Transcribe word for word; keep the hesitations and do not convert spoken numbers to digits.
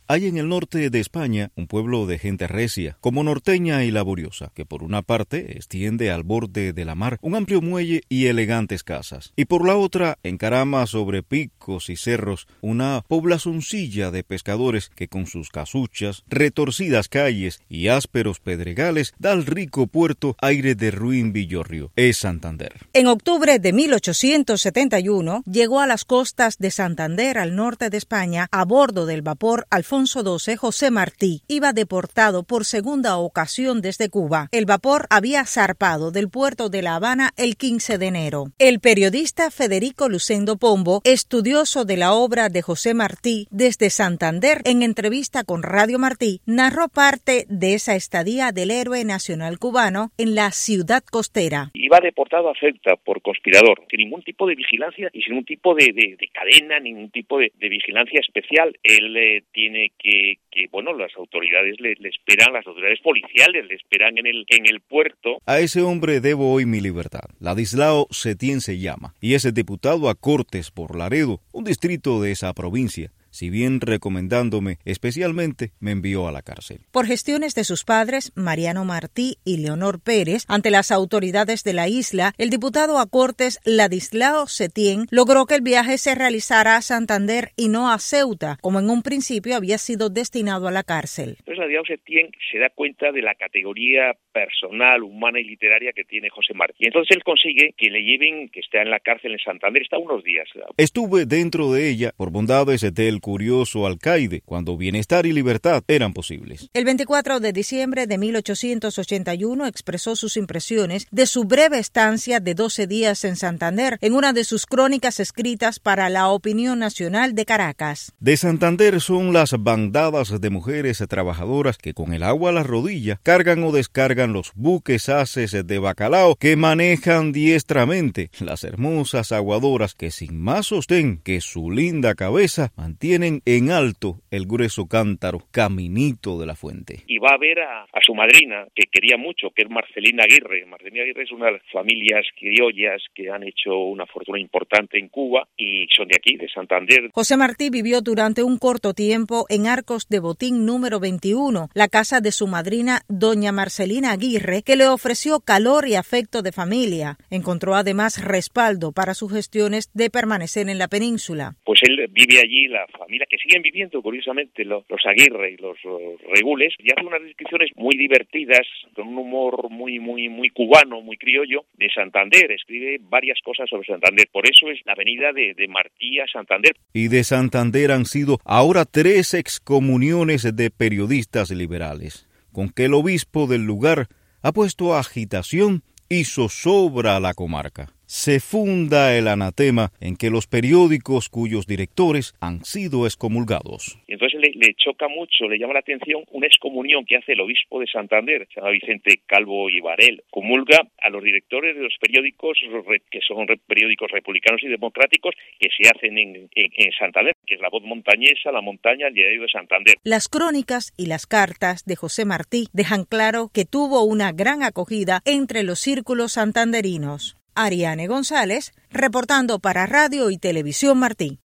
Hay en el norte de España un pueblo de gente recia, como norteña y laboriosa, que por una parte extiende al borde de la mar un amplio muelle y elegantes casas, y por la otra encarama sobre picos y cerros una poblazoncilla de pescadores que con sus casuchas, retorcidas calles y ásperos pedregales da al rico puerto aire de ruin villorrio. Es Santander. En octubre de mil ochocientos setenta y uno llegó a las costas de Santander, al norte de España, a bordo del vapor Alfonso doce José Martí. Iba deportado por segunda ocasión desde Cuba. El vapor había zarpado del puerto de La Habana el quince de enero. El periodista Federico Lucendo Pombo, estudioso de la obra de José Martí desde Santander, en entrevista con Radio Martí, narró parte de esa estadía del héroe nacional cubano en la ciudad costera. Iba deportado a Ceuta por conspirador, sin ningún tipo de vigilancia y sin ningún tipo de, de, de cadena, ningún tipo de, de vigilancia especial. Él eh, tiene que, que, bueno, las autoridades le, le esperan, las autoridades policiales le esperan en el, en el puerto. A ese hombre debo hoy mi libertad. Ladislao Setién se llama, y es diputado a Cortes por Laredo, un distrito de esa provincia. Si bien recomendándome especialmente, me envió a la cárcel. Por gestiones de sus padres, Mariano Martí y Leonor Pérez, ante las autoridades de la isla, el diputado a Cortes Ladislao Setién logró que el viaje se realizara a Santander y no a Ceuta, como en un principio había sido destinado a la cárcel. Entonces Ladislao Setién se da cuenta de la categoría personal, humana y literaria que tiene José Martí. Y entonces él consigue que le lleven, que está en la cárcel en Santander, está unos días. Estuve dentro de ella por bondades del curioso alcaide, cuando bienestar y libertad eran posibles. El veinticuatro de diciembre de mil ochocientos ochenta y uno expresó sus impresiones de su breve estancia de doce días en Santander en una de sus crónicas escritas para La Opinión Nacional de Caracas. De Santander son las bandadas de mujeres trabajadoras que con el agua a la rodilla cargan o descargan los buques haces de bacalao que manejan diestramente las hermosas aguadoras que sin más sostén que su linda cabeza mantienen tienen en alto el grueso cántaro, caminito de la fuente. Y va a ver a, a su madrina, que quería mucho, que es Marcelina Aguirre. Marcelina Aguirre es una de las familias criollas que han hecho una fortuna importante en Cuba y son de aquí, de Santander. José Martí vivió durante un corto tiempo en Arcos de Botín número veintiuno, la casa de su madrina, doña Marcelina Aguirre, que le ofreció calor y afecto de familia. Encontró además respaldo para sus gestiones de permanecer en la península. Pues él vive allí, la familia que siguen viviendo curiosamente los, los Aguirre y los, los Regules, y hace unas descripciones muy divertidas con un humor muy muy muy cubano, muy criollo de Santander. Escribe varias cosas sobre Santander, por eso es la avenida de, de Martí a Santander. Y de Santander han sido ahora tres excomuniones de periodistas liberales, con que el obispo del lugar ha puesto agitación y zozobra a la comarca. Se funda el anatema en que los periódicos cuyos directores han sido excomulgados. Y entonces le, le choca mucho, le llama la atención una excomunión que hace el obispo de Santander, se llama Vicente Calvo y Varela. Comulga a los directores de los periódicos, que son periódicos republicanos y democráticos, que se hacen en, en, en Santander, que es La Voz Montañesa, La Montaña, el Diario de Santander. Las crónicas y las cartas de José Martí dejan claro que tuvo una gran acogida entre los círculos santanderinos. Ariane González, reportando para Radio y Televisión Martí.